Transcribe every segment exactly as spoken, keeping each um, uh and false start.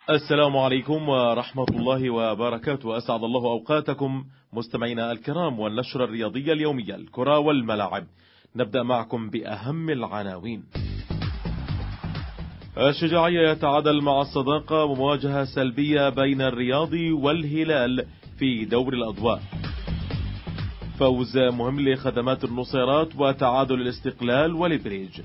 السلام عليكم ورحمة الله وبركاته. أسعد الله أوقاتكم مستمعينا الكرام، والنشرة الرياضية اليومية الكرة والملاعب. نبدأ معكم بأهم العناوين. الشجاعية يتعادل مع الصداقة، ومواجهة سلبية بين الرياضي والهلال في دوري الأضواء. فوز مهم لخدمات النصيرات وتعادل الاستقلال والبريج.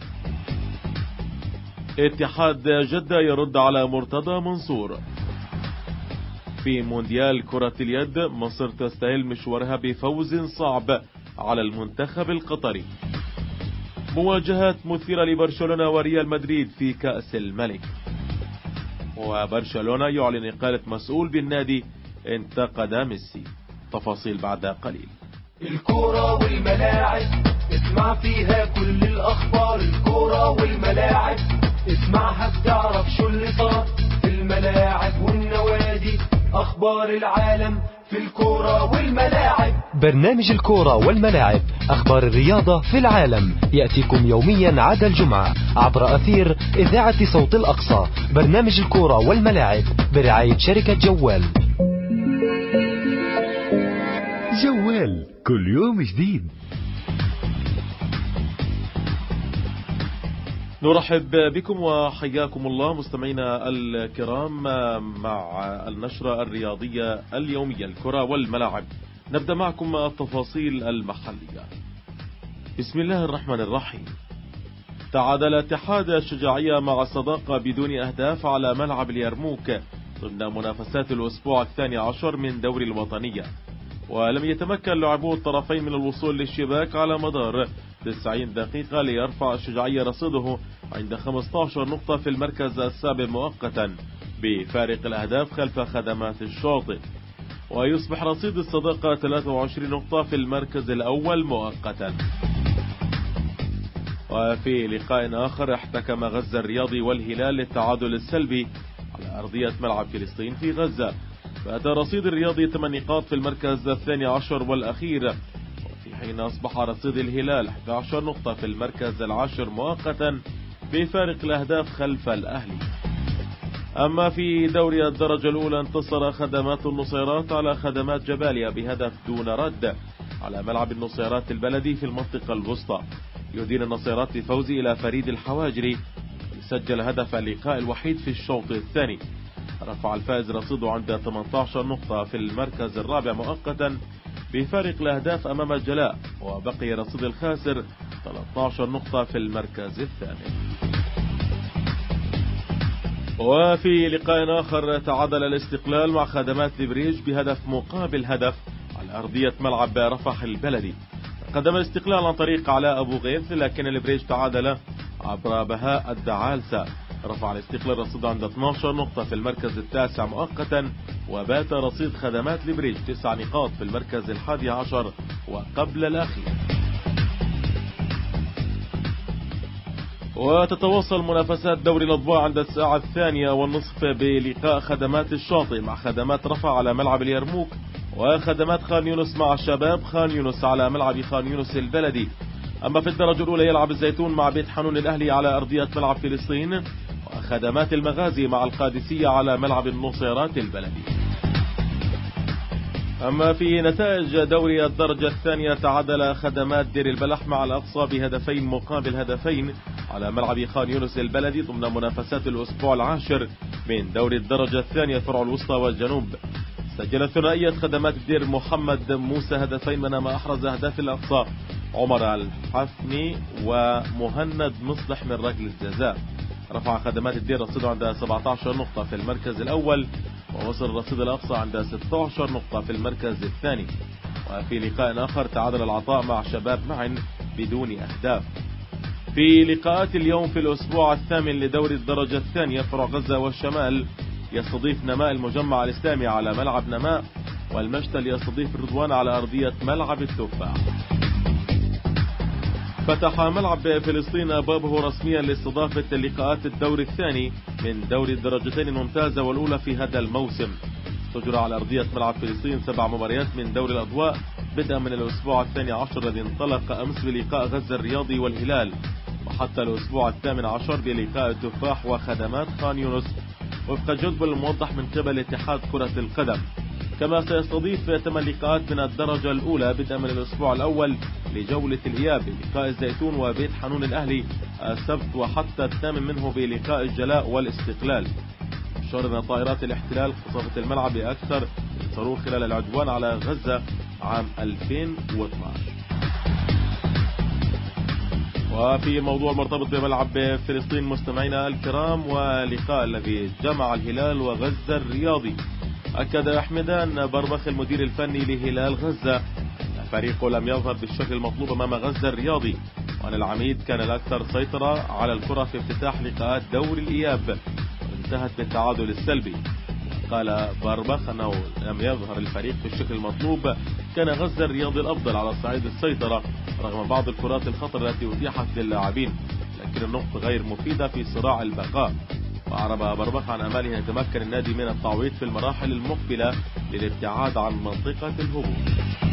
اتحاد جدة يرد على مرتضى منصور. في مونديال كرة اليد مصر تستهل مشوارها بفوز صعب على المنتخب القطري. مواجهات مثيرة لبرشلونة وريال مدريد في كأس الملك. وبرشلونة يعلن إقالة مسؤول بالنادي انتقد ميسي. تفاصيل بعد قليل. الكرة والملاعب اسمع فيها كل الأخبار. الكرة والملاعب اسمعها بتعرف شو اللي صار في الملاعب والنوادي. أخبار العالم في الكرة والملاعب. برنامج الكرة والملاعب، أخبار الرياضة في العالم، يأتيكم يوميا عدا الجمعة عبر أثير إذاعة صوت الأقصى. برنامج الكرة والملاعب برعاية شركة جوال. جوال كل يوم جديد. نرحب بكم وحياكم الله مستمعينا الكرام مع النشرة الرياضية اليومية الكرة والملاعب. نبدأ معكم التفاصيل المحلية. بسم الله الرحمن الرحيم. تعادل اتحاد الشجاعية مع الصداقة بدون أهداف على ملعب اليرموك ضمن منافسات الأسبوع الثاني عشر من دوري الوطنية، ولم يتمكن لاعبو الطرفين من الوصول للشباك على مدار تسعين دقيقة ليرفع الشجاعية رصيده عند خمسة عشر نقطة في المركز السابع مؤقتا بفارق الأهداف خلف خدمات الشاطئ، ويصبح رصيد الصداقة ثلاثة وعشرين نقطة في المركز الأول مؤقتا. وفي لقاء آخر احتكم غزة الرياضي والهلال للتعادل السلبي على أرضية ملعب فلسطين في غزة، فأتى رصيد الرياضي ثمان نقاط في المركز الثاني عشر والأخير، وفي حين أصبح رصيد الهلال إحدى عشرة نقطة في المركز العاشر مؤقتا بفارق الأهداف خلف الأهلي. أما في دوري الدرجة الأولى انتصر خدمات النصيرات على خدمات جباليا بهدف دون رد على ملعب النصيرات البلدي في المنطقة الوسطى. يدين النصيرات بفوز إلى فريد الحواجري سجل هدف اللقاء الوحيد في الشوط الثاني. رفع الفائز رصيده عند ثمانية عشر نقطة في المركز الرابع مؤقتا بفارق الأهداف أمام الجلاء، وبقي رصيد الخاسر ثلاثة عشر نقطة في المركز الثامن. وفي لقاء آخر تعادل الاستقلال مع خدمات البريج بهدف مقابل هدف على أرضية ملعب رفح البلدي. قدم الاستقلال عن طريق علاء أبو غيث، لكن البريج تعادل عبر بهاء الدعالسة. رفع الاستقلال رصيد عند اثنتي عشرة نقطة في المركز التاسع مؤقتا، وبات رصيد خدمات البريج تسع نقاط في المركز الحادي عشر وقبل الأخير. وتتواصل منافسات دوري الأضواء عند الساعة الثانية والنصف بلقاء خدمات الشاطئ مع خدمات رفح على ملعب اليرموك، وخدمات خان يونس مع شباب خان يونس على ملعب خان يونس البلدي. أما في الدرجة الأولى يلعب الزيتون مع بيت حنون الأهلي على أرضية ملعب فلسطين، وخدمات المغازي مع القادسية على ملعب النصيرات البلدي. أما في نتائج دوري الدرجة الثانية تعادل خدمات دير البلح مع الأقصى بهدفين مقابل هدفين على ملعب خان يونس البلدي ضمن منافسات الأسبوع العاشر من دوري الدرجة الثانية فرع الوسطى والجنوب. سجل ثنائية خدمات الدير محمد موسى هدفين، بينما أحرز أهداف الأقصى عمر الحفني ومهند مصلح من ركلة الجزاء. رفع خدمات الدير رصيده عند سبعة عشر نقطة في المركز الأول، ووصل رصيد الأقصى عند ستة عشر نقطة في المركز الثاني. وفي لقاء آخر تعادل العطاء مع شباب معا بدون أهداف. في لقاءات اليوم في الأسبوع الثامن لدوري الدرجة الثانية فرع غزة والشمال يستضيف نماء المجمع الإسلامي على ملعب نماء، والمشتل يستضيف الرضوان على أرضية ملعب التفاح. فتح ملعب فلسطين أبوابه رسميا لاستضافة لقاءات الدور الثاني من دوري الدرجتين الممتازة والأولى في هذا الموسم. تجرى على أرضية ملعب فلسطين سبع مباريات من دوري الأضواء بدءا من الأسبوع الثاني عشر الذي انطلق أمس بلقاء غزة الرياضي والهلال، وحتى الأسبوع الثامن عشر بلقاء التفاح وخدمات خان يونس، وفق الجدول الموضح من قبل اتحاد كرة القدم. كما سيستضيف ثمان لقاءات من الدرجة الأولى بدءا من الأسبوع الأول لجولة الإياب بلقاء الزيتون وبيت حنون الأهلي السبت، وحتى الثامن منه بلقاء الجلاء والاستقلال. أشار أن طائرات الاحتلال قصفت الملعب بأكثر من صاروخ خلال العدوان على غزة عام ألفين واثناشر. وفي الموضوع المرتبط بملعب فلسطين مستمعينا الكرام، ولقاء الذي جمع الهلال وغزة الرياضي، أكد حمدان بربخ المدير الفني لهلال غزة فريقه لم يظهر بالشكل المطلوب أمام غزة الرياضي، وأن العميد كان الأكثر سيطرة على الكرة في افتتاح لقاءات دوري الإياب وانتهت بالتعادل السلبي. قال بربخ أنه لم يظهر الفريق بالشكل المطلوب، كان غزة الرياضي الأفضل على صعيد السيطرة رغم بعض الكرات الخطر التي أتيحت للاعبين، لكن النقطة غير مفيدة في صراع البقاء. وأعرب بربخ عن أماله أن يتمكن النادي من التعويض في المراحل المقبلة للابتعاد عن منطقة الهبوط.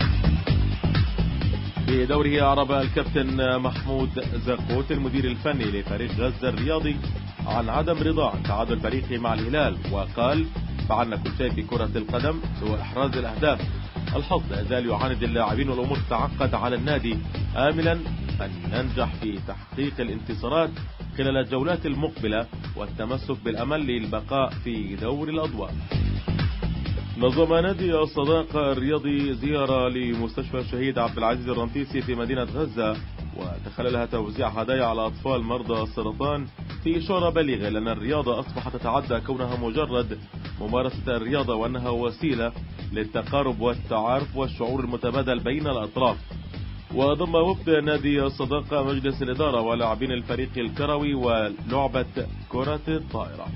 في دوره أعرب الكابتن محمود زقوت المدير الفني لفريق غزة الرياضي عن عدم رضاه عن تعادل فريقه مع الهلال، وقال: فعلنا كل شيء في كرة القدم سوى إحراز الأهداف. الحظ لا يزال يعاند اللاعبين والأمور تتعقد على النادي، آملا أن ننجح في تحقيق الانتصارات خلال الجولات المقبلة والتمسك بالأمل للبقاء في دور الأضواء. نظم نادي الصداقة الرياضي زيارة لمستشفى الشهيد عبد العزيز الرنتيسي في مدينة غزة، وتخللها توزيع هدايا على أطفال مرضى السرطان، في إشارة بليغة لأن الرياضة أصبحت تتعدى كونها مجرد ممارسة الرياضة، وأنها وسيلة للتقارب والتعارف والشعور المتبادل بين الأطراف. وضم وفد نادي الصداقة مجلس الإدارة ولاعبين الفريق الكروي ولعبة كرة الطائرة.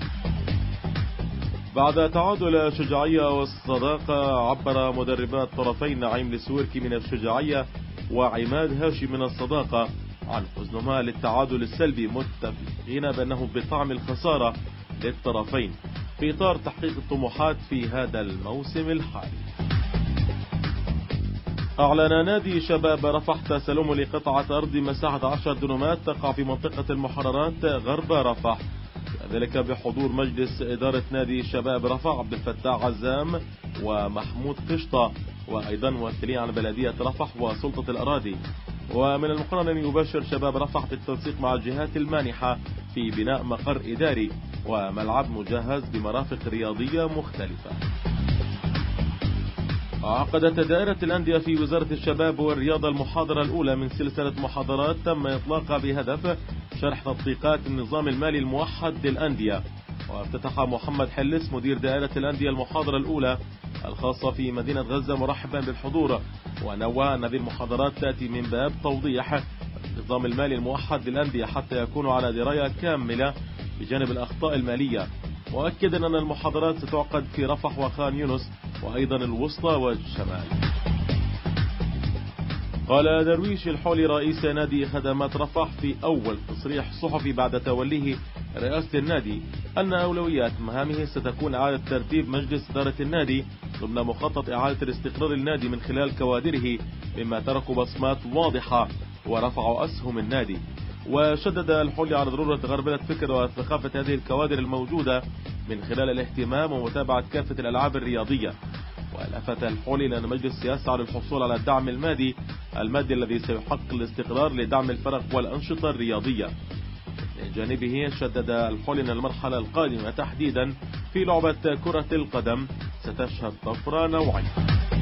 بعد تعادل الشجاعية والصداقة، عبر مدربات الطرفين نعيم السويركي من الشجاعية وعماد هاشم من الصداقة عن حزنهما للتعادل السلبي، متفقين بأنه بطعم الخسارة للطرفين في إطار تحقيق الطموحات في هذا الموسم الحالي. أعلن نادي شباب رفح تسلمه لقطعة أرض مساحة عشر دنومات تقع في منطقة المحررات غرب رفح، ذلك بحضور مجلس إدارة نادي شباب رفح عبد الفتاح عزام ومحمود قشطة، وأيضا ممثلين عن بلدية رفح وسلطة الأراضي. ومن المقرر أن يباشر شباب رفح بالتنسيق مع الجهات المانحة في بناء مقر إداري وملعب مجهز بمرافق رياضية مختلفة. عقدت دائرة الأندية في وزارة الشباب والرياضة المحاضرة الأولى من سلسلة محاضرات تم إطلاقها بهدف شرح تطبيقات النظام المالي الموحد للأندية. وافتتح محمد حلس مدير دائرة الأندية المحاضرة الأولى الخاصة في مدينة غزة مرحبا بالحضور، ونوه أن هذه المحاضرات تأتي من باب توضيح النظام المالي الموحد للأندية حتى يكونوا على دراية كاملة بجانب الأخطاء المالية. وأكد أن المحاضرات ستعقد في رفح وخان يونس وأيضا الوسطى والشمال. قال درويش الحولي رئيس نادي خدمات رفح في أول تصريح صحفي بعد توليه رئاسة النادي أن أولويات مهامه ستكون إعادة ترتيب مجلس إدارة النادي ضمن مخطط إعادة الاستقرار النادي من خلال كوادره مما تركوا بصمات واضحة ورفعوا أسهم النادي. وشدد الحولي على ضرورة غربلة فكر وثقافة هذه الكوادر الموجودة من خلال الاهتمام ومتابعة كافة الألعاب الرياضية. ولفت الحولي لأن مجلس يسعى للحصول على الدعم المادي المادي الذي سيحقق الاستقرار لدعم الفرق والأنشطة الرياضية. من جانبه شدد الحولي أن المرحلة القادمة تحديدا في لعبة كرة القدم ستشهد طفرة نوعية.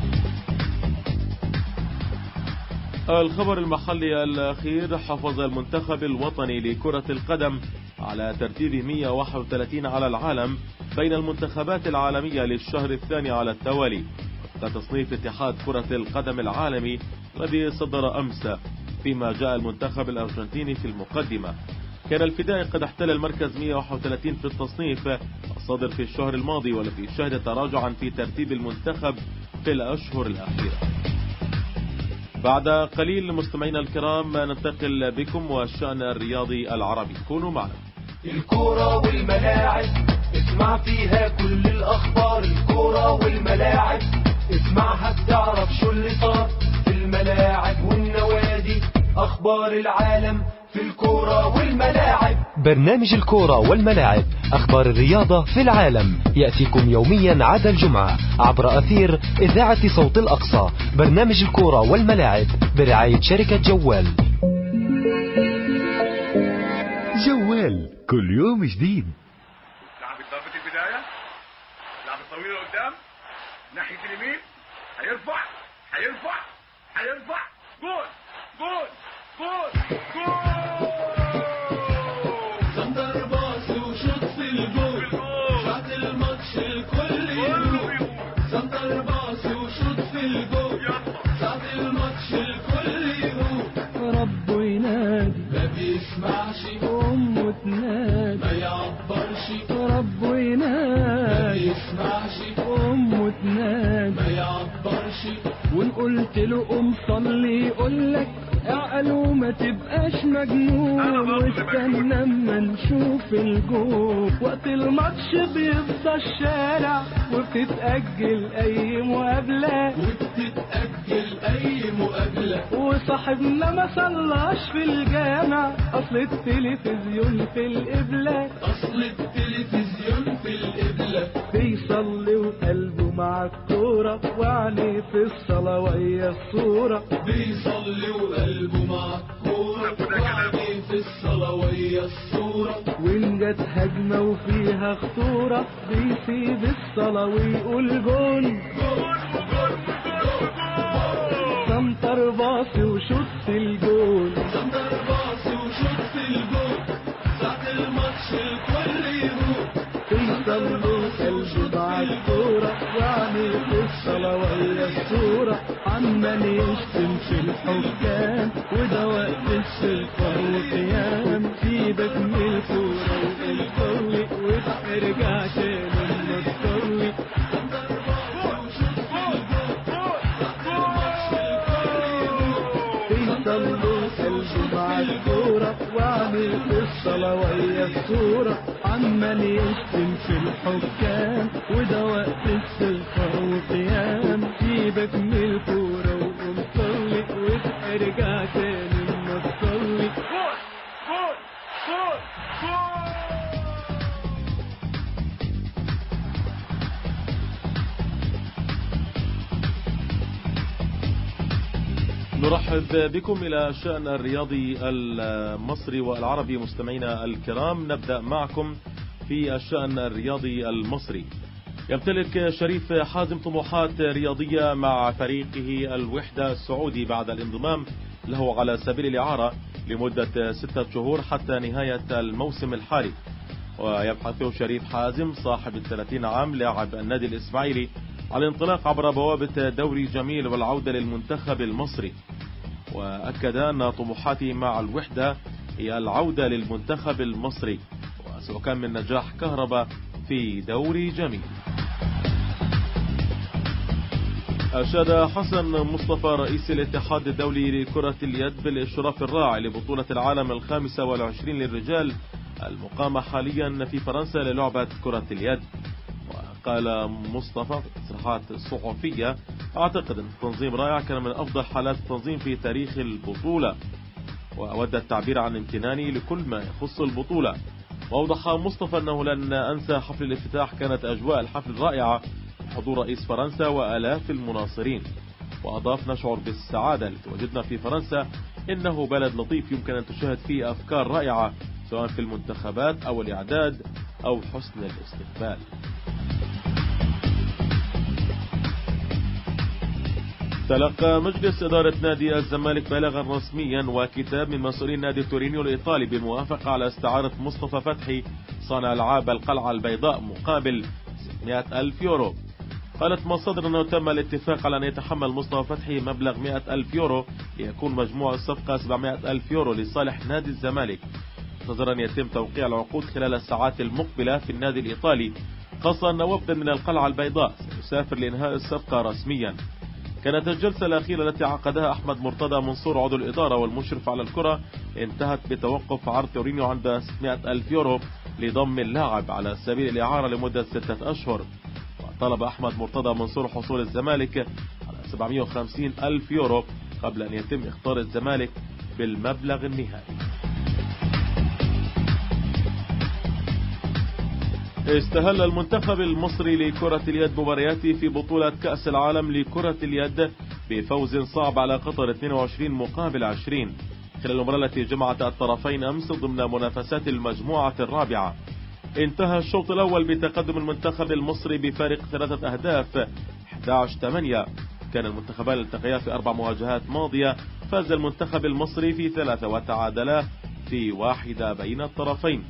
الخبر المحلي الأخير: حافظ المنتخب الوطني لكرة القدم على ترتيب مئة وواحد وثلاثين على العالم بين المنتخبات العالمية للشهر الثاني على التوالي وفق تصنيف اتحاد كرة القدم العالمي الذي صدر أمس، فيما جاء المنتخب الأرجنتيني في المقدمة. كان الفدائي قد احتل المركز مئة وواحد وثلاثين في التصنيف الصادر في الشهر الماضي، والذي شهد تراجعا في ترتيب المنتخب في الأشهر الأخيرة. بعد قليل مستمعينا الكرام ننتقل بكم والشأن الرياضي العربي، كونوا معنا. الكرة والملاعب اسمع فيها كل الأخبار، الكرة والملاعب اسمعها بتعرف شو اللي صار في الملاعب والنوادي، أخبار العالم في الكرة والملاعب. برنامج الكورة والملاعب، أخبار الرياضة في العالم، يأتيكم يوميا عدا الجمعة عبر أثير إذاعة صوت الأقصى. برنامج الكورة والملاعب برعاية شركة جوال. جوال كل يوم جديد. لعب ضربة البداية، لعب طويلة قدام ناحية اليمين، هيرفع هيرفع هيرفع جول جول جول جول. سندر باص وشوط في الجول، شاط الماتش الكل يروح. سندر باص وشوط في الجول، شاط الماتش الكل يروح. ربه ينادي ما بيسمعش، أمه تنادي ما يعبرش. ربه ينادي ما بيسمعش، أمه تنادي ما يعبرش. وإن قلت له قوم صلي يقولك اعقل وما تبقاش مجنون، واستنى اما نشوف الجول. وقت الماتش بيفضى الشارع وبتتأجل اي مقابلة، وبتتأجل اي مقابلة. وصاحبنا ما صلاش في الجامع، اصل التلفزيون في القبلة، اصل التلفزيون في القبلة. بيصلي وقلبه مع الكورة، وعليه في الصلاة ويا الصورة. بيصلي وقلبه مع الكورة، وعليه في الصلاة ويا الصورة. وإن جت هجمة وفيها خطورة، بيسيب الصلاة ويقول جول جول جول جول. سنتر باصي وشوط الجول، سنتر باصي وشوط الجول. ساعة الماتش الكل يروح. بيصلي وقلبه مع الكورة، وعليه في الصلاة ويا الصورة. عمال يشتم في الحكام، وده وقت السلطة والقيام. سيبك من الكورة والقوي، وارجع تاني لما تقوي. بيصلوا قلبه مع الكورة، وعليه في الصلاة ويا الصورة. عمال يشتم في الحكام، وده وقت السلطة والقيام. سيبك من الكورة وقوم صلي، وارجع تاني لما تصلي. جول جول جول جول. نرحب بكم إلى الشأن الرياضي المصري والعربي. مستمعينا الكرام، نبدأ معكم في الشأن الرياضي المصري. يمتلك شريف حازم طموحات رياضية مع فريقه الوحدة السعودي بعد الانضمام له على سبيل الإعارة لمدة ستة شهور حتى نهاية الموسم الحالي. ويبحث شريف حازم صاحب الثلاثين عام لاعب النادي الإسماعيلي على الانطلاق عبر بوابة دوري جميل والعودة للمنتخب المصري. وأكد أن طموحاته مع الوحدة هي العودة للمنتخب المصري، وسوف كان من نجاح كهرباء في دوري جميل. أشاد حسن مصطفى رئيس الاتحاد الدولي لكرة اليد بالإشراف الراعي لبطولة العالم الخامسة والعشرين للرجال المقامة حاليا في فرنسا للعبة كرة اليد. وقال مصطفى في تصريحات صحفية: أعتقد أن التنظيم رائع، كان من أفضل حالات التنظيم في تاريخ البطولة، وأود التعبير عن امتناني لكل ما يخص البطولة. وأوضح مصطفى أنه لن أنسى حفل الافتتاح، كانت أجواء الحفل رائعة بحضور رئيس فرنسا وآلاف المناصرين. وأضاف: نشعر بالسعادة لتواجدنا في فرنسا، إنه بلد لطيف يمكن أن تشاهد فيه أفكار رائعة سواء في المنتخبات أو الإعداد أو حسن الاستقبال. تلقى مجلس إدارة نادي الزمالك بلاغا رسميا وكتاب من مسؤولين نادي تورينيو الإيطالي بالموافقة على استعارة مصطفى فتحي صانع ألعاب القلعة البيضاء مقابل ستمائة ألف يورو. قالت مصادر أنه تم الاتفاق على أن يتحمل مصطفى فتحي مبلغ مائة ألف يورو ليكون مجموع الصفقة سبعمائة ألف يورو لصالح نادي الزمالك. انتظر أن يتم توقيع العقود خلال الساعات المقبلة في النادي الإيطالي، خاصة أن وفدا من القلعة البيضاء سيسافر لإنهاء الصفقة رسميا. كانت الجلسة الأخيرة التي عقدها أحمد مرتضى منصور عضو الإدارة والمشرف على الكرة انتهت بتوقف عرض تورينيو عند ستمائة ألف يورو لضم اللاعب على سبيل الإعارة لمدة ستة أشهر. وطلب أحمد مرتضى منصور حصول الزمالك على سبعمائة وخمسين ألف يورو قبل أن يتم اختار الزمالك بالمبلغ النهائي. استهل المنتخب المصري لكرة اليد مبارياته في بطولة كأس العالم لكرة اليد بفوز صعب على قطر اثنين وعشرين مقابل عشرين خلال المباراة التي جمعت الطرفين أمس ضمن منافسات المجموعة الرابعة. انتهى الشوط الأول بتقدم المنتخب المصري بفارق ثلاثة أهداف أحد عشر ثمانية. كان المنتخبان التقيا في أربع مواجهات ماضية، فاز المنتخب المصري في ثلاثة وتعادلا في واحدة بين الطرفين.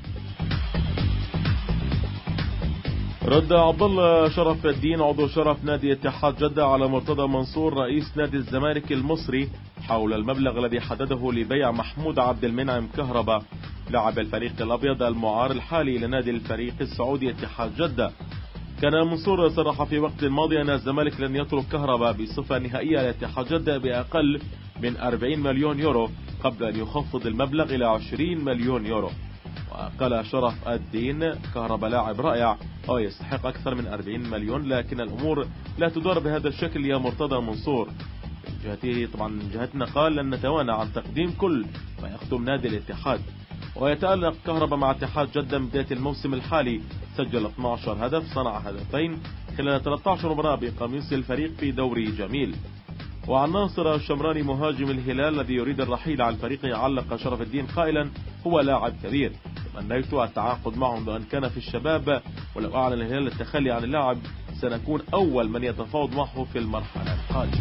رد عبد الله شرف الدين عضو شرف نادي اتحاد جدة على مرتضى منصور رئيس نادي الزمالك المصري حول المبلغ الذي حدده لبيع محمود عبد المنعم كهربا لاعب الفريق الأبيض المعار الحالي لنادي الفريق السعودي اتحاد جدة. كان منصور صرح في وقت ماضي أن الزمالك لن يترك كهربا بصفة نهائية لاتحاد جدة بأقل من أربعين مليون يورو قبل أن يخفض المبلغ إلى عشرين مليون يورو. وقال شرف الدين كهربا لاعب رائع أو يستحق أكثر من أربعين مليون، لكن الأمور لا تدار بهذا الشكل يا مرتضى منصور. من جهته طبعا من جهتنا قال لن نتوانى عن تقديم كل ما يخدم نادي الاتحاد. ويتألق كهربا مع اتحاد جدة من بداية الموسم الحالي، سجل اثني عشر هدف، صنع هدفين خلال ثلاثة عشر مباراة بقميص الفريق في دوري جميل. وعن ناصر الشمراني مهاجم الهلال الذي يريد الرحيل عن الفريق علق شرف الدين قائلا هو لاعب كبير، تمنيت التعاقد معه منذ أن كان في الشباب، ولو أعلن الهلال التخلي عن اللاعب سنكون أول من يتفاوض معه في المرحلة القادمة.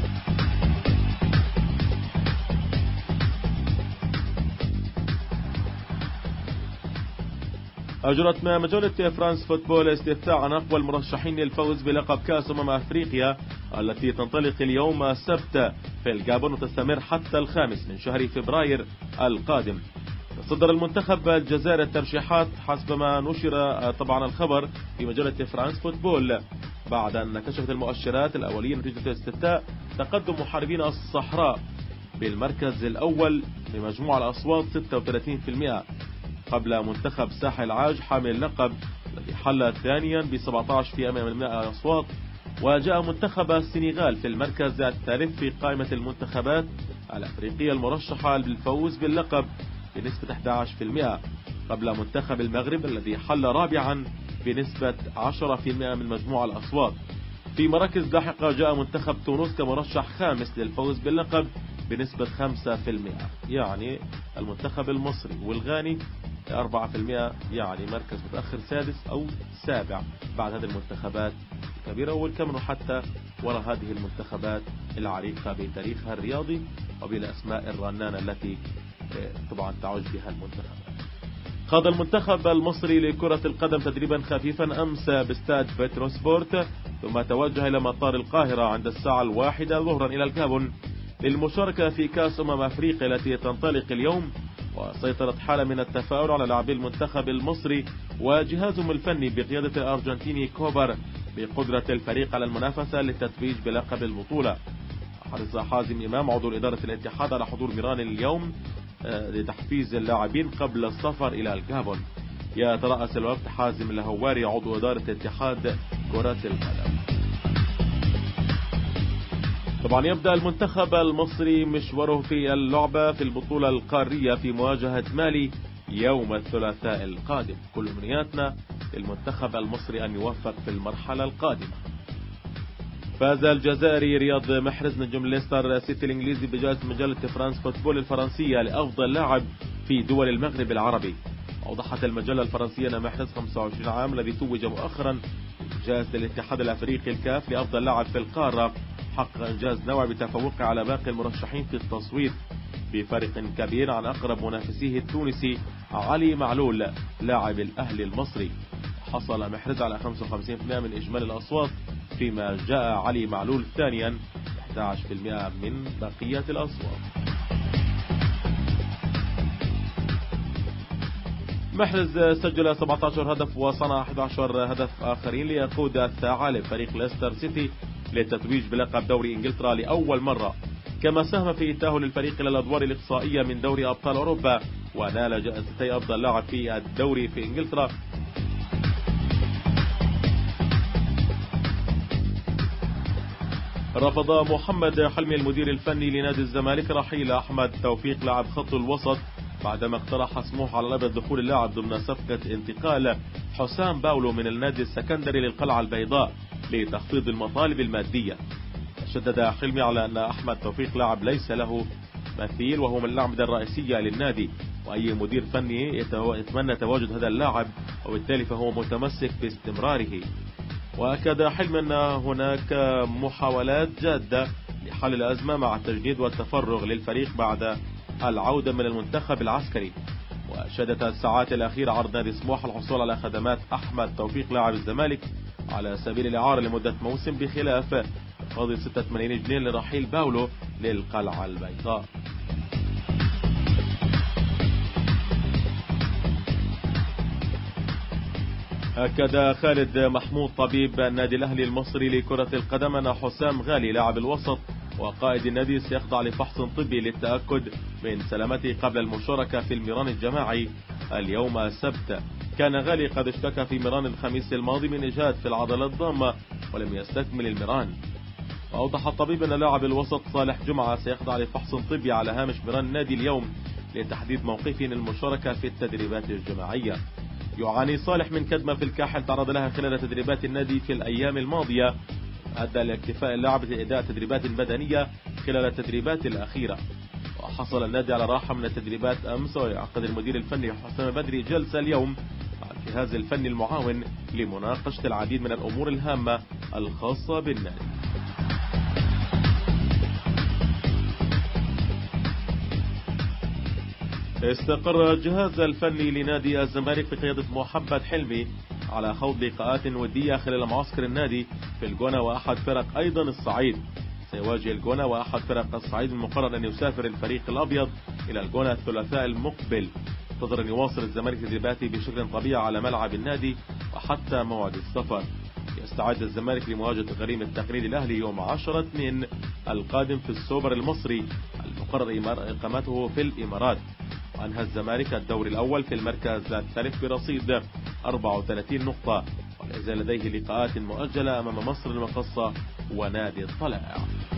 أجرت مجلة فرانس فوتبول استفتاء عن أقوى المرشحين للفوز بلقب كأس أمم أفريقيا التي تنطلق اليوم السبت في الجابون وتستمر حتى الخامس من شهر فبراير القادم. صدر المنتخب الجزائري الترشيحات حسب ما نشر طبعا الخبر في مجلة فرانس فوتبول بعد أن كشفت المؤشرات الأولية نتيجة الاستفتاء تقدم محاربين الصحراء بالمركز الأول بمجموع الأصوات ستة وثلاثين بالمئة قبل منتخب ساحل العاج حامل اللقب الذي حل ثانيا ب سبعة عشر بالمئة من الأصوات. وجاء منتخب السنغال في المركز الثالث في قائمة المنتخبات الأفريقية المرشحة للفوز باللقب بنسبة أحد عشر بالمئة قبل منتخب المغرب الذي حل رابعا بنسبة عشرة بالمئة من مجموع الأصوات. في مراكز لاحقة جاء منتخب تونس كمرشح خامس للفوز باللقب بنسبة خمسة بالمئة، يعني المنتخب المصري والغاني أربعة بالمئة، يعني مركز متأخر سادس أو سابع بعد هذه المنتخبات الكبيرة، والكاميرون حتى وراء هذه المنتخبات العريقة بتاريخها الرياضي وبالأسماء الرنانة التي طبعا تعج بها المنتخبات. خاض المنتخب المصري لكرة القدم تدريبا خفيفا أمس باستاد بتروسبورت، ثم توجه إلى مطار القاهرة عند الساعة الواحدة ظهرا إلى الجابون للمشاركة في كأس أمم أفريقيا التي تنطلق اليوم. وسيطرت حالة من التفاؤل على لاعبي المنتخب المصري وجهازهم الفني بقيادة الأرجنتيني كوبر بقدرة الفريق على المنافسة للتتويج بلقب البطولة. حرص حازم إمام عضو إدارة الاتحاد على حضور ميران اليوم لتحفيز اللاعبين قبل السفر إلى الجابون. يترأس الوفد حازم الهواري عضو إدارة اتحاد كرة القدم. طبعا يبدأ المنتخب المصري مشواره في اللعبة في البطولة القارية في مواجهة مالي يوم الثلاثاء القادم. كل منياتنا للمنتخب المصري أن يوفق في المرحلة القادمة. فاز الجزائري رياض محرز نجم ليستر سيتي الإنجليزي بجائزة مجلة فرانس فوتبول الفرنسية لأفضل لاعب في دول المغرب العربي. أوضحت المجلة الفرنسية أن محرز خمسة وعشرين عام الذي توج مؤخرا بجائزة الاتحاد الأفريقي الكاف لأفضل لاعب في القارة حقق إنجاز نوعي بتفوقه على باقي المرشحين في التصويت بفارق كبير عن أقرب منافسيه التونسي علي معلول لاعب الأهلي المصري. حصل محرز على خمسة وخمسين بالمئة من إجمالي الأصوات، فيما جاء علي معلول ثانيا أحد عشر بالمئة من بقية الأصوات. محرز سجل سبعة عشر هدف وصنع أحد عشر هدف آخرين ليقود الثعالب فريق ليستر سيتي للتتويج بلقب دوري إنجلترا لأول مرة، كما ساهم في تأهل الفريق إلى الأدوار الإقصائية من دوري أبطال أوروبا ونال جائزتي أفضل لاعب في الدوري في إنجلترا. رفض محمد حلمي المدير الفني لنادي الزمالك رحيل أحمد توفيق لاعب خط الوسط بعدما اقترح سموحة على الأبيض دخول اللاعب ضمن صفقة انتقال حسام باولو من النادي السكندري للقلعة البيضاء لتخفيض المطالب المادية. شدد حلمي على أن أحمد توفيق لاعب ليس له مثيل، وهو من الأعمدة الرئيسية للنادي، وأي مدير فني يتمنى تواجد هذا اللاعب، وبالتالي فهو متمسك باستمراره. وأكد حلمي أن هناك محاولات جادة لحل الأزمة مع التجديد والتفرغ للفريق بعد العودة من المنتخب العسكري. وشهدت الساعات الأخيرة عرض نادي سموحة الحصول على خدمات أحمد توفيق لاعب الزمالك على سبيل الإعارة لمدة موسم، بخلاف فاضل ستة ملايين جنيه لرحيل باولو للقلعة البيضاء. أكد خالد محمود طبيب النادي الأهلي المصري لكرة القدم أن حسام غالي لاعب الوسط وقائد النادي سيخضع لفحص طبي للتأكد من سلامته قبل المشاركة في الميران الجماعي اليوم السبت. كان غالي قد اشتكى في ميران الخميس الماضي من إجهاد في العضلة الضامة ولم يستكمل الميران. وأوضح الطبيب أن لاعب الوسط صالح جمعة سيخضع لفحص طبي على هامش ميران النادي اليوم لتحديد موقفه للمشاركة في التدريبات الجماعية. يعاني صالح من كدمة في الكاحل تعرض لها خلال تدريبات النادي في الأيام الماضية، أدى لاكتفاء اللاعب لإداء تدريبات بدنية خلال التدريبات الأخيرة. وحصل النادي على راحة من التدريبات أمس، ويعقد المدير الفني حسام بدري جلسة اليوم مع الجهاز الفني المعاون لمناقشة العديد من الأمور الهامة الخاصة بالنادي. استقر الجهاز الفني لنادي الزمالك بقيادة محمد حلمي على خوض لقاءات ودية خلال معسكر النادي في الجونة وأحد فرق أيضا الصعيد. سيواجه الجونة وأحد فرق الصعيد المقرر أن يسافر الفريق الأبيض إلى الجونة الثلاثاء المقبل. انتظر أن يواصل الزمالك تدريباته بشكل طبيعي على ملعب النادي وحتى موعد السفر. يستعد الزمالك لمواجهة الغريم التقليدي الأهلي يوم عشرة اثنين القادم في السوبر المصري المقرر إقامته في الإمارات. وأنهى الزمالك الدوري الأول في المركز الثالث برصيد أربعة وثلاثين نقطة، ولا يزال لديه لقاءات مؤجلة أمام مصر المقصة ونادي الطلائع.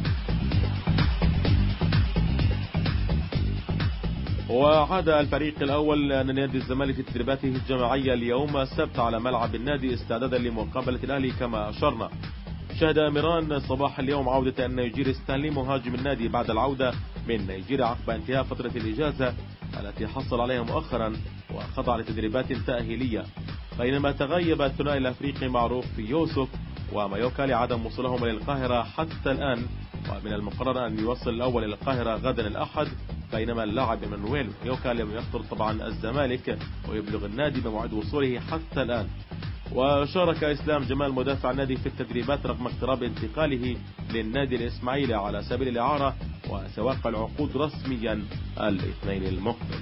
وعاد الفريق الأول من نادي الزمالك في تدريباته الجماعية اليوم السبت على ملعب النادي استعدادا لمقابلة الأهلي كما أشرنا. شهد ميران صباح اليوم عودة النيجيري ستانلي مهاجم النادي بعد العودة من نيجيريا عقب انتهاء فترة الإجازة التي حصل عليها مؤخرا، وخضع لتدريبات تأهيلية، بينما تغيب الثنائي الأفريقي معروف يوسف ومايوكا لعدم وصولهما للقاهرة حتى الآن. ومن المقرر أن يوصل الأول إلى القاهرة غدا الأحد، بينما اللاعب إيمانويل مايوكا لم يخطر طبعا الزمالك ويبلغ النادي بموعد وصوله حتى الآن. وشارك إسلام جمال مدافع النادي في التدريبات رغم اقتراب انتقاله للنادي الإسماعيلي على سبيل الإعارة، وسيوقع العقود رسميا الاثنين المقبل.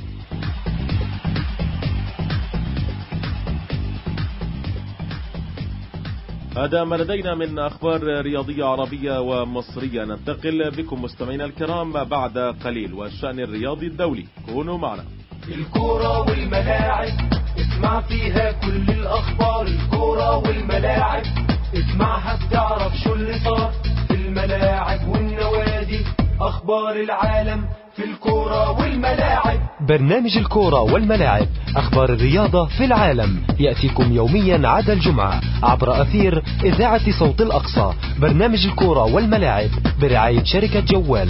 هذا ما لدينا من أخبار رياضية عربية ومصرية. ننتقل بكم مستمعينا الكرام بعد قليل والشأن الرياضي الدولي، كونوا معنا. الكرة والملاعب اسمع فيها كل الأخبار، الكرة والملاعب اسمعها بتعرف شو اللي صار في الملاعب والنوادي، أخبار العالم في الكرة والملاعب. برنامج الكرة والملاعب، أخبار الرياضة في العالم، يأتيكم يوميا عدا الجمعة عبر أثير إذاعة صوت الأقصى. برنامج الكرة والملاعب برعاية شركة جوال.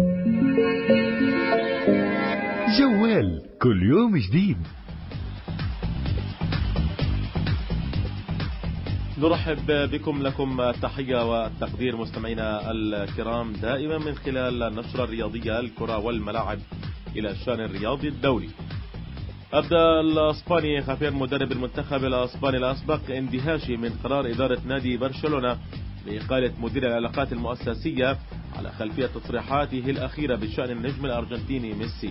جوال كل يوم جديد. نرحب بكم، لكم التحية والتقدير مستمعينا الكرام دائما من خلال النشرة الرياضية الكرة والملاعب إلى الشأن الرياضي الدولي. أبدأ الأسباني خفير مدرب المنتخب الأسباني الأسبق اندهاشي من قرار إدارة نادي برشلونة بإقالة مدير العلاقات المؤسسية على خلفية تصريحاته الأخيرة بشأن النجم الأرجنتيني ميسي.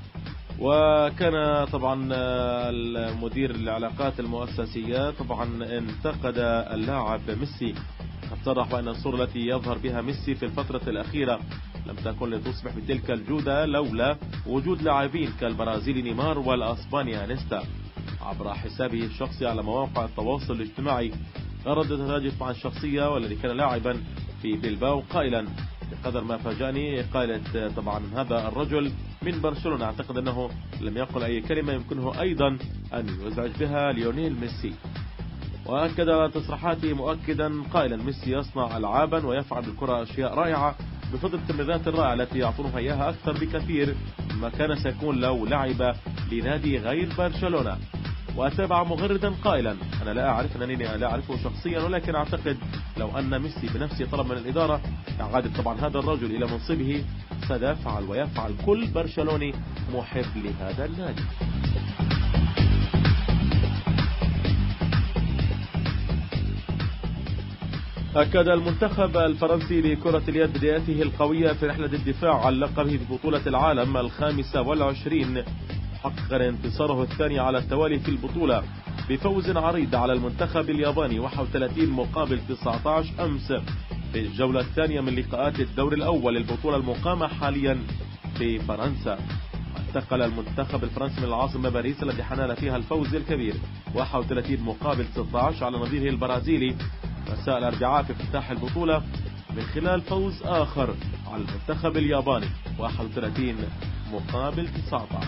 وكان طبعا المدير العلاقات المؤسسية طبعا انتقد اللاعب ميسي، قد صرح بأن الصورة التي يظهر بها ميسي في الفترة الأخيرة لم تكن لتصبح بتلك الجودة لولا وجود لاعبين كالبرازيلي نيمار والأسباني انيستا. عبر حسابه الشخصي على مواقع التواصل الاجتماعي غرد الهاتف عن الشخصية والذي كان لاعبا في بيلباو قائلا: بقدر ما فاجأني قائلة طبعا هذا الرجل من برشلونة، أعتقد أنه لم يقل أي كلمة يمكنه أيضا أن يزعج بها ليونيل ميسي. وأكد على تصريحاته مؤكدا قائلا: ميسي يصنع ألعابا ويفعل بالكرة أشياء رائعة بفضل التمريرات الرائعة التي يعطونها إياها أكثر بكثير مما كان سيكون لو لعب لنادي غير برشلونة. وتابع مغردا قائلا: أنا لا أعرف أنني لا أعرفه شخصيا، ولكن أعتقد لو أن ميسي بنفسه طلب من الإدارة إعادة طبعا هذا الرجل إلى منصبه سيفعل ويفعل كل برشلوني محب لهذا النادي. أكد المنتخب الفرنسي لكرة اليد بدايته القوية في رحلة الدفاع عن لقبه في بطولة العالم الخامسة والعشرين، حقق انتصاره الثاني على التوالي في البطولة بفوز عريض على المنتخب الياباني واحد وثلاثين مقابل تسعة عشر أمس في الجولة الثانية من لقاءات الدور الأول للبطولة المقامة حاليا في فرنسا. انتقل المنتخب الفرنسي من العاصمة باريس التي حنال فيها الفوز الكبير واحد وثلاثين مقابل ستة عشر على نظيره البرازيلي مساء الأربعاء في افتتاح البطولة من خلال فوز آخر على المنتخب الياباني واحد وثلاثين مقابل تسعة عشر.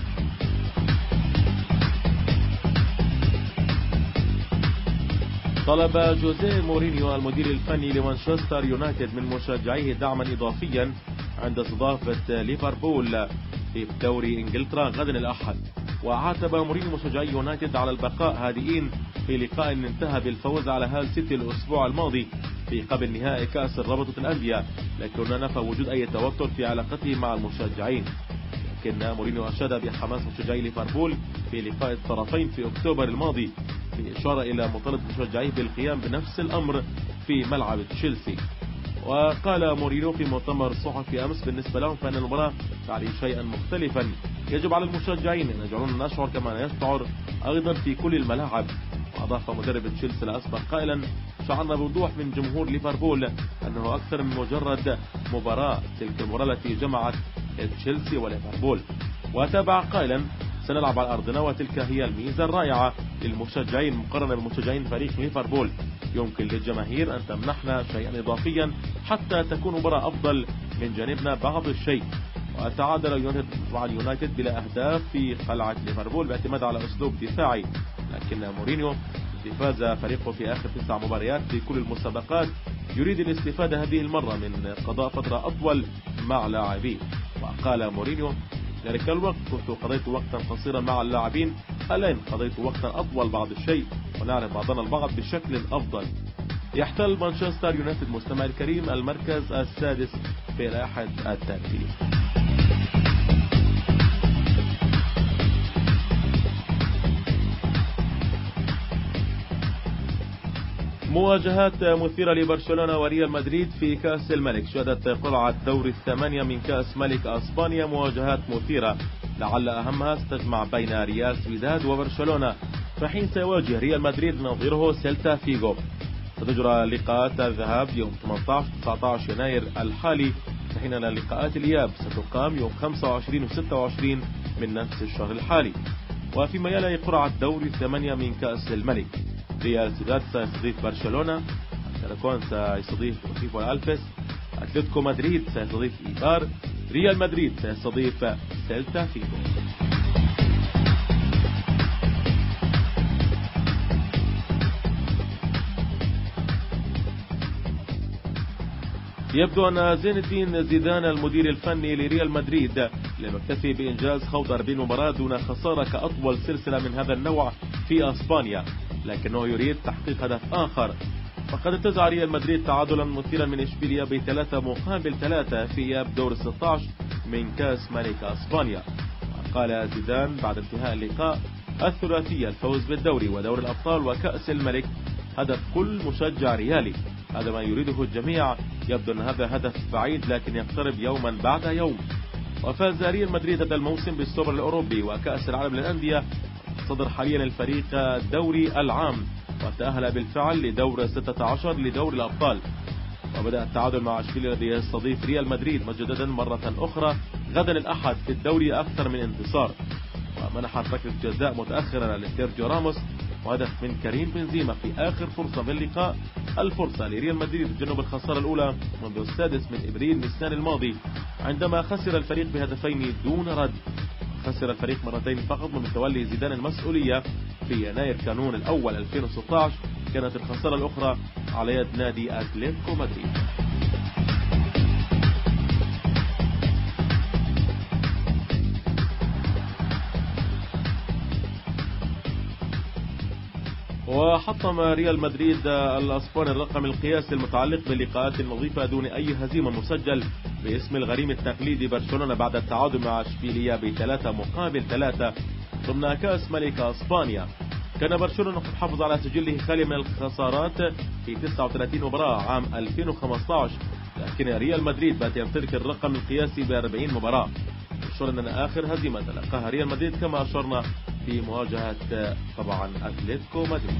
طلب جوزيه مورينيو المدير الفني لمانشستر يونايتد من مشجعيه دعما إضافيا عند استضافة ليفربول في دوري إنجلترا غدا الأحد. وعاتب مورينيو مشجعي يونايتد على البقاء هادئين في لقاء انتهى بالفوز على هال سيتي الأسبوع الماضي في قبل نهائي كأس رابطة الأندية، لكن نفى وجود أي توتر في علاقته مع المشجعين. لكن مورينيو أشاد بحماس مشجعي ليفربول في لقاء الطرفين في أكتوبر الماضي بإشارة إلى مطالبة مشجعيه بالقيام بنفس الأمر في ملعب تشيلسي. وقال مورينيو في مؤتمر صحفي أمس: بالنسبة لهم فإن المباراة تعني شيئا مختلفا، يجب على المشجعين أن يجعلون نشعر كما يشعر أيضا في كل الملاعب. وأضاف مدرب تشيلسي الأسبق قائلا: شعرنا بوضوح من جمهور ليفربول أنه أكثر من مجرد مباراة، تلك المباراة التي جمعت تشيلسي وليفربول. وتابع قائلا: سنلعب على أرضنا وتلك هي الميزة الرائعة للمشجعين مقارنة بمشجعين فريق ليفربول، يمكن للجماهير أن تمنحنا شيئا إضافيا حتى تكون مباراة أفضل من جانبنا بعض الشيء. وتعادل اليونايتد بلا أهداف في قلعة ليفربول باعتماد على أسلوب دفاعي، لكن مورينيو فاز فريقه في آخر تسع مباريات في كل المسابقات يريد الاستفادة هذه المرة من قضاء فترة أطول مع لاعبيه. وقال مورينيو: ذلك الوقت كنت قضيت وقتا قصيرا مع اللاعبين، الآن قضيت وقتا أطول بعض الشيء ونعرف بعضنا البعض بشكل أفضل. يحتل مانشستر يونايتد مستمع الكريم المركز السادس في لائحة الترتيب. مواجهات مثيرة لبرشلونة وريال مدريد في كأس الملك. شهدت قرعة دور الثمانية من كأس ملك أسبانيا مواجهات مثيرة لعل أهمها ستجمع بين ريال سويداد وبرشلونة، فحين سيواجه ريال مدريد نظيره سيلتا فيغو. ستجرى لقاءات الذهاب يوم ثمانية عشر تسعة عشر يناير الحالي، في حين لقاءات الإياب ستقام يوم خمسة وعشرين و ستة وعشرين من نفس الشهر الحالي. وفيما يلي قرعة دور الثمانية من كأس الملك، ريال سويداد سيستضيف برشلونة، كاراكون سيستضيف اوتيفو الفيس، اتلتيكو مدريد سيستضيف ايبار، ريال مدريد سيستضيف سيلتا فيغو. يبدو أن زين الدين زيدان المدير الفني لريال مدريد لم يكتفي بإنجاز خوض أربعين مباراة دون خسارة كأطول سلسلة من هذا النوع في أسبانيا، لكنه يريد تحقيق هدف آخر. فقد انتزع ريال مدريد تعادلا مثيرا من إشبيليا بثلاثة مقابل ثلاثة في إياب دور ستة عشر من كأس ملك أسبانيا. وقال زيدان بعد انتهاء اللقاء: الثلاثية، الفوز بالدوري ودور الأبطال وكأس الملك، هدف كل مشجع ريالي، هذا ما يريده الجميع. يبدو أن هذا هدف بعيد لكن يقترب يوما بعد يوم. وفاز ريال مدريد هذا الموسم بالسوبر الأوروبي وكأس العالم للأندية، صدر حاليا الفريق الدوري العام، وتأهل بالفعل لدور ستة عشر لدور الأبطال. وبدأ التعادل مع اشبيليا الذي يستضيف ريال مدريد مجددا مرة أخرى غدا الأحد في الدوري أكثر من انتصار. ومنح ركلة جزاء متأخرا لسيرجيو راموس وهدف من كريم بنزيما في آخر فرصة من اللقاء، الفرصة لريال مدريد تجنب الخسارة الأولى منذ السادس من إبريل نيسان الماضي عندما خسر الفريق بهدفين دون رد. خسر الفريق مرتين فقط من تولي زيدان المسؤولية في يناير كانون الأول ألفين وستة عشر، كانت الخسارة الأخرى على يد نادي أتلتيكو مدريد. وحطم ريال مدريد الأسباني الرقم القياسي المتعلق باللقاءات النظيفة دون أي هزيمة مسجل باسم الغريم التقليدي برشلونة بعد التعادل مع اشبيلية بثلاثة مقابل ثلاثة ضمن كأس ملك اسبانيا. كان برشلونة قد حافظ على سجله خالي من الخسارات في تسعة وثلاثين مباراة عام ألفين وخمسة عشر، لكن ريال مدريد بات يمتلك الرقم القياسي ب أربعين مباراة. أشرنا أن آخر هزيمة تلقاها ريال مدريد كما أشرنا في مواجهة طبعا أتلتيكو مدريد.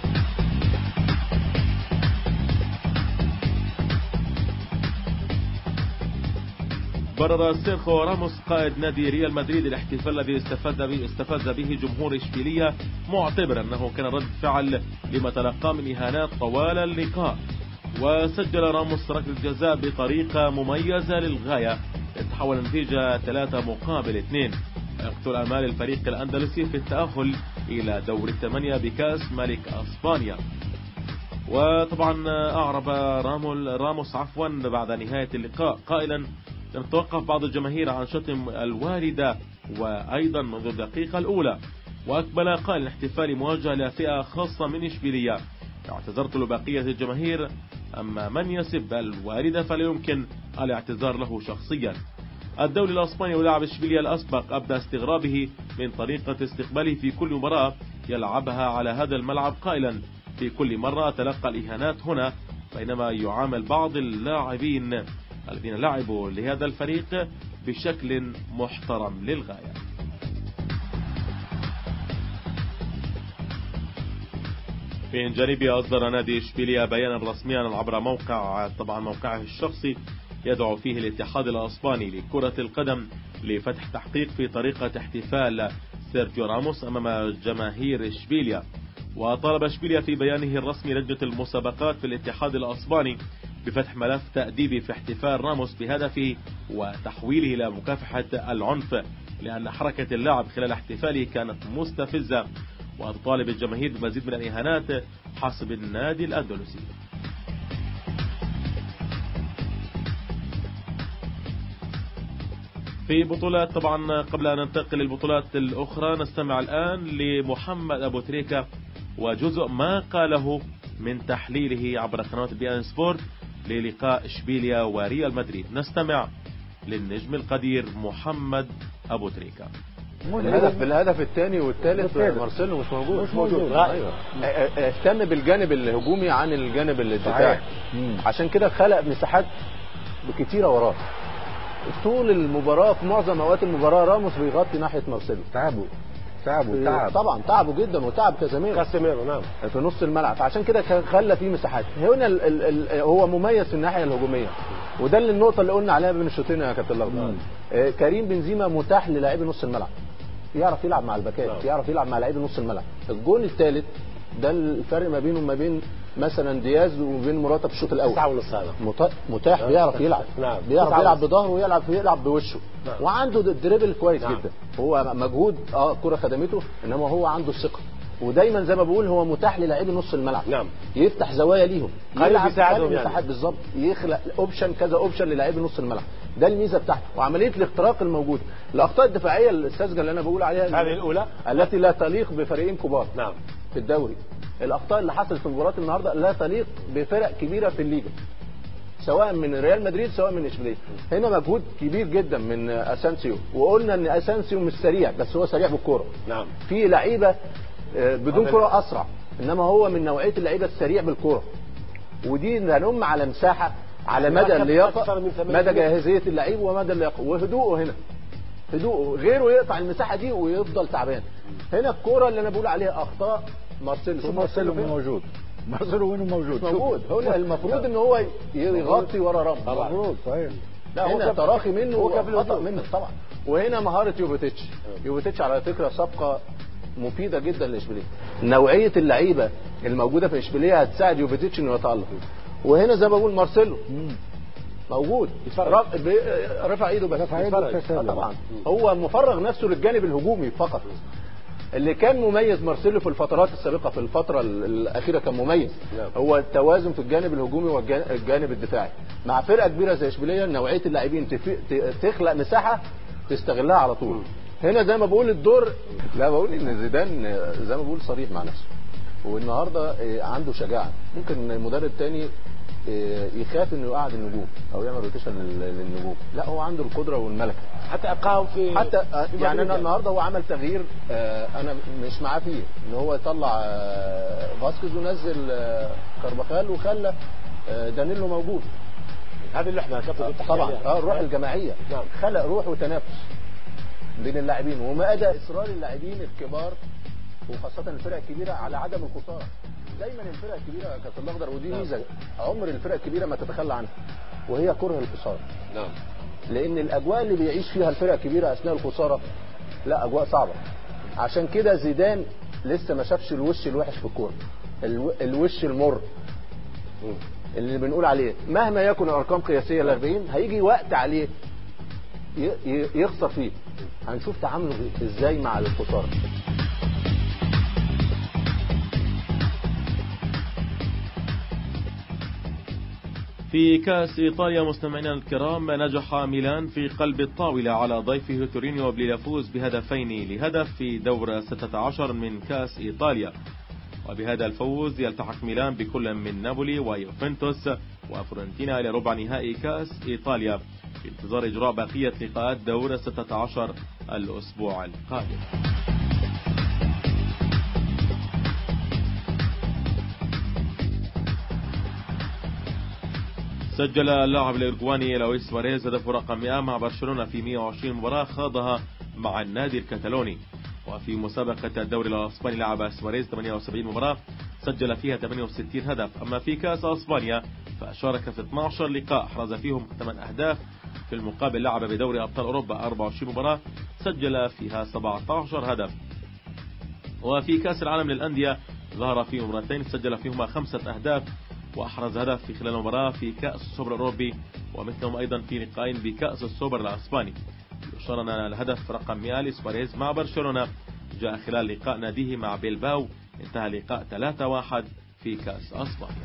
برر سيرخو راموس قائد نادي ريال مدريد الاحتفال الذي استفاد به استفز به جمهور اشبيلية، معتبرا انه كان رد فعل لما تلقاه من اهانات طوال اللقاء. وسجل راموس ركلة جزاء بطريقة مميزة للغاية تتحول النتيجة ثلاثة مقابل اثنين، يقتل امال الفريق الاندلسي في التأهل الى دور الثمانية بكأس ملك اسبانيا. وطبعا اعرب رامول راموس عفوا بعد نهاية اللقاء قائلا: لم تتوقف بعض الجماهير عن شتم الوالدة وأيضا منذ الدقيقة الأولى. وأقبل قائل الاحتفال مواجهة لفئة خاصة من إشبيلية. اعتذرت لبقية الجماهير، أما من يسب الوالدة فلا يمكن الاعتذار له شخصيا. الدولي الأسباني ولاعب إشبيلية الأسبق أبدى استغرابه من طريقة استقباله في كل مباراة يلعبها على هذا الملعب، قائلا: في كل مرة تلقى الإهانات هنا، بينما يعامل بعض اللاعبين الذين لعبوا لهذا الفريق بشكل محترم للغاية. في جانبه أصدر نادي إشبيلية بيانا رسميا عبر موقع طبعا موقعه الشخصي يدعو فيه الاتحاد الأسباني لكرة القدم لفتح تحقيق في طريقة احتفال سيرجيو راموس أمام جماهير إشبيلية. وطالب إشبيلية في بيانه الرسمي لجنة المسابقات في الاتحاد الأسباني بفتح ملف تأديبي في احتفال راموس بهدفه وتحويله إلى مكافحة العنف، لأن حركة اللاعب خلال احتفاله كانت مستفزة، وتطالب الجماهير بمزيد من الإهانات حسب النادي الأندلسي. في بطولات طبعا قبل أن ننتقل للبطولات الأخرى نستمع الآن لمحمد أبو تريكة وجزء ما قاله من تحليله عبر قنوات بي ان سبورت للقاء اشبيليا وريال مدريد. نستمع للنجم القدير محمد ابو تريكة. الهدف الهدف الثاني والثالث مارسيلو مش موجود مش موجود ايوه اهتم بالجانب الهجومي عن الجانب الدفاعي، عشان كده خلق مساحات كتيره وراه طول المباراه. في معظم اوقات المباراه راموس بيغطي ناحيه مارسيلو. تعبوا تعبوا تعب طبعا تعبوا جدا وتعب كازيميرو كازيميرو نعم في نص الملعب، فعشان كده خلى فيه مساحات. هنا ال ال ال هو مميز في الناحيه الهجوميه، وده اللي النقطه اللي قلنا عليها بين الشوطين يا كابتن لغز. آه كريم بنزيما متاح للاعبي نص الملعب، يعرف يلعب مع الباكات، نعم. يعرف يلعب مع لاعبي نص الملعب. الجون الثالث ده الفرق ما بينه وما بين مثلا دياز وبين مراتا في الشوط الاول. تسعة ونص هذا متاح نعم. بيعرف يلعب نعم. بيعرف يلعب بظهره ويلعب يلعب بوشه نعم. وعنده دريبل كويس نعم. جدا. هو مجهود اه الكره خدمته، انما هو عنده الثقه، ودايما زي ما بقول هو متاح للاعبي نص الملعب نعم. يفتح زوايا ليهم، يلعب يساعدهم يعني بالظبط، يخلق اوبشن كذا اوبشن للاعبي نص الملعب. ده الميزه بتاعته. وعمليه الاختراق الموجود. الاخطاء الدفاعيه الساذجه اللي انا بقول عليها هذه الاولى التي لا تليق بفريقين كبار نعم في الدوري. الاخطاء اللي حصلت في مباراه النهارده لا تليق بفرق كبيره في الليجا، سواء من ريال مدريد سواء من اشبيليه. هنا مجهود كبير جدا من اسانسيو، وقلنا ان اسانسيو مش سريع بس هو سريع بالكوره نعم. في لعيبه بدون كوره اسرع، انما هو من نوعيه اللعيبه السريع بالكوره، ودي ننم على مساحه على مدى اللياقه، مدى جاهزيه اللعيب ومدى اللياقه وهدوءه. هنا هدوءه، غيره يقطع المساحه دي ويفضل تعبان. هنا الكوره اللي انا بقول عليها اخطاء مارسيلو. مارسيلو موجود مارسيلو وينه موجود موجود هنا المفروض ان هو يغطي ورا راموس. المفروض صحيح. لا هنا تراخي منه وخطأ منه طبعا. وهنا مهاره يوفيتيتش. يوفيتيتش على فكره صفقه مفيده جدا لاشبيليه. نوعيه اللعيبه الموجوده في اشبيليه هتساعد يوفيتيتش انه يتالق. وهنا زي ما بقول مارسيلو موجود رف... ب... رفع ايده بس رفع ايده آه طبعا هو مفرغ نفسه للجانب الهجومي فقط. اللي كان مميز مارسيلو في الفترات السابقه، في الفتره الاخيره كان مميز هو التوازن في الجانب الهجومي والجانب الدفاعي. مع فرقه كبيره زي اشبيليه نوعيه اللاعبين تف... تخلق مساحه تستغلها على طول. هنا زي ما بقول الدور، لا بقول ان زيدان زي ما بقول صريح مع نفسه، والنهارده عنده شجاعه. ممكن مدرب تاني يخاف انه يقعد النجوم او يعمل روتيشن للنجوم، لا هو عنده القدره والملكه حتى ابقاهم في حتى في يعني انا النهارده هو عمل تغيير انا مش معاه فيه، ان هو يطلع فاسكيز ونزل كارباخال وخلى دانيلو موجود. هذه اللي احنا كفوا طبعا اه الروح الجماعيه نعم. خلق روح وتنافس بين اللاعبين، ومدى اصرار اللاعبين الكبار وخاصه الفرق الكبيره على عدم الخساره. دايما الفرق الكبيره يا كابتن الاخضر، ودي ميزه عمر الفرق الكبيره ما تتخلى عنها، وهي كره الخساره. نعم. لان الاجواء اللي بيعيش فيها الفرق الكبيره اثناء الخساره لا اجواء صعبه. عشان كده زيدان لسه ما شافش الوش الوحش في الكوره، الو... الوش المر اللي بنقول عليه. مهما يكن الارقام قياسيه ال أربعين هيجي وقت عليه ي... ي... يخسر فيه. هنشوف تعامله ازاي مع الخساره. في كأس إيطاليا مستمعينا الكرام، نجح ميلان في قلب الطاولة على ضيفه تورينيو ليفوز بهدفين لهدف في دور ستة عشر من كأس إيطاليا. وبهذا الفوز يلتحق ميلان بكل من نابولي ويوفنتوس وفورنتينا إلى ربع نهائي كأس إيطاليا في انتظار إجراء بقية لقاءات دور ستة عشر الأسبوع القادم. سجل اللاعب الأورجواني لويس سواريز هدف رقم مئة مع برشلونة في مئة وعشرين مباراة خاضها مع النادي الكتالوني. وفي مسابقة الدوري الأسباني لعب سواريز ثمانية وسبعين مباراة سجل فيها ثمانية وستين هدف. أما في كأس أسبانيا فشارك في اثني عشر لقاء حرز فيهم ثمانية أهداف، في المقابل لعب بدوري أبطال أوروبا أربعة وعشرين مباراة سجل فيها سبعة عشر هدف. وفي كأس العالم للأندية ظهر في مباراتين سجل فيهما خمسة أهداف وأحرز هدف في خلال المباراة في كأس السوبر الأوروبي، ومثلهم أيضا في لقاءين بكأس السوبر الأسباني. يشار أن الهدف رقم مئة لسواريز مع برشلونة جاء خلال لقاء ناديه مع بيلباو، انتهى لقاء ثلاثة واحد في كأس أسبانيا.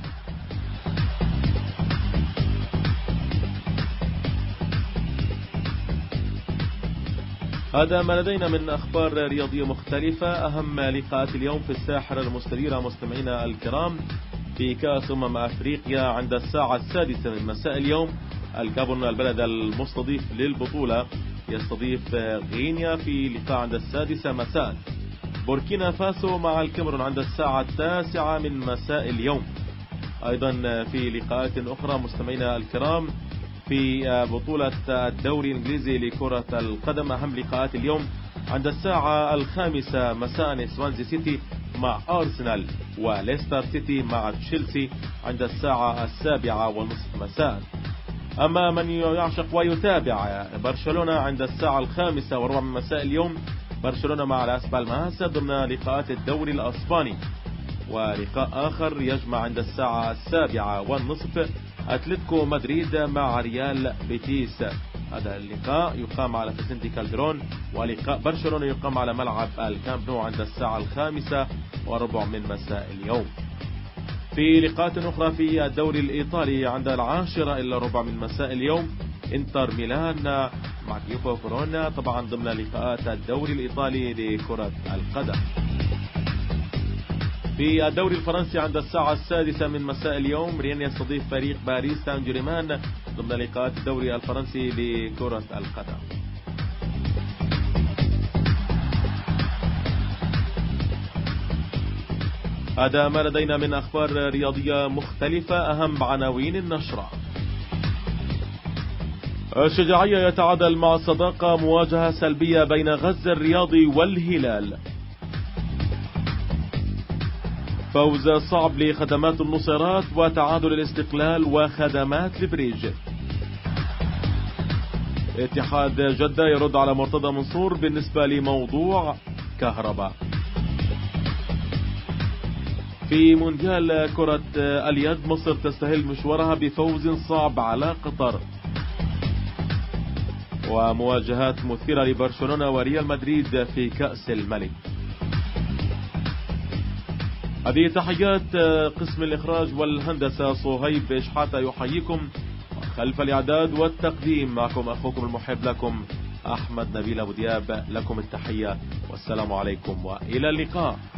هذا ما لدينا من أخبار رياضية مختلفة. أهم لقاءات اليوم في الساحرة المستديرة مستمعينا الكرام في كأس أمم أفريقيا عند الساعة السادسة من مساء اليوم. الجابون البلد المستضيف للبطولة يستضيف غينيا في لقاء عند السادسة مساء. بوركينا فاسو مع الكاميرون عند الساعة التاسعة من مساء اليوم. أيضا في لقاءات أخرى مستمعينا الكرام في بطولة الدوري الإنجليزي لكرة القدم، أهم لقاءات اليوم عند الساعة الخامسة مساء سوانزي سيتي مع أرسنال، وليستر سيتي مع تشيلسي عند الساعة السابعة والنصف مساء. أما من يعشق ويتابع برشلونة عند الساعة الخامسة وربع من مساء اليوم برشلونة مع لاس بالماس ضمن لقاءات الدوري الأسباني. ولقاء آخر يجمع عند الساعة السابعة والنصف أتلتيكو مدريد مع ريال بيتيس. هذا اللقاء يقام على فيسنتي كالدرون، ولقاء برشلونة يقام على ملعب الكامب نو عند الساعة الخامسة وربع من مساء اليوم. في لقاءات أخرى في الدوري الإيطالي عند العاشرة إلى ربع من مساء اليوم انتر ميلان مع كيوبا وكورونا، طبعا ضمن لقاءات الدوري الإيطالي لكرة القدم. في الدوري الفرنسي عند الساعة السادسة من مساء اليوم ريان يستضيف فريق باريس سان جيرمان ضمن لقاءات الدوري الفرنسي لكرة القدم. هذا ما لدينا من أخبار رياضية مختلفة. أهم عناوين النشرة: الشجاعية يتعادل مع الصداقة، مواجهة سلبية بين غزة الرياضي والهلال. فوز صعب لخدمات النصيرات وتعادل الاستقلال وخدمات البريج. اتحاد جدة يرد على مرتضى منصور بالنسبة لموضوع كهرباء. في مونديال كرة اليد مصر تستهل مشوارها بفوز صعب على قطر. ومواجهات مثيرة لبرشلونة وريال مدريد في كأس الملك. هذه تحيات قسم الإخراج والهندسة، صهيب شحاتة يحييكم، خلف الإعداد والتقديم معكم أخوكم المحب لكم أحمد نبيل أبو دياب. لكم التحية والسلام عليكم وإلى اللقاء.